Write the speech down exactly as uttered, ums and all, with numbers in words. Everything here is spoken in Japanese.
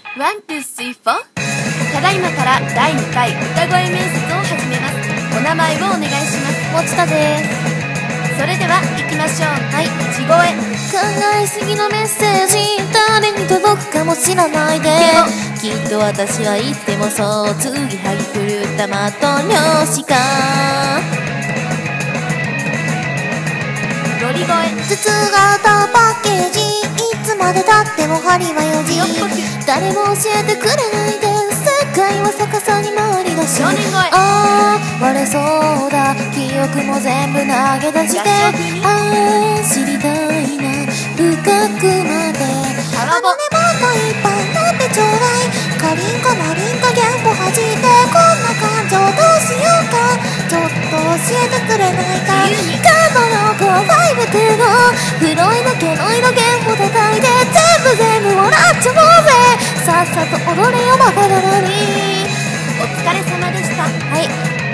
ワン、ツー、スリー、フォー。ただいまからだいにかい歌声面接を始めます。お名前をお願いします。 もちたです。 それでは行きましょう。 はい。 地声。 考えすぎのメッセージ誰に届くかも知らないで、きっと私は言ってもそう次はぎ狂ったマット漁師か。 ロリ声。 筒型パッケージいつまでたっても針はよじ。誰も教えてくれないで世界は逆さに回りだし、 少年声。 ああ割れそうだ記憶も全部投げ出して、ああ知りたいな深くまであのねもっといっぱいなってちょうだい。カリンコマリンコギャンボ弾いてこんな感情どうしようかちょっと教えてくれないか。カードの子はファイブテーの黒いの毛の色ギャンボ叩いて全部全部もらっちゃおうぜ。さっさと踊れよバカだのに。 お疲れ様でした。 はい。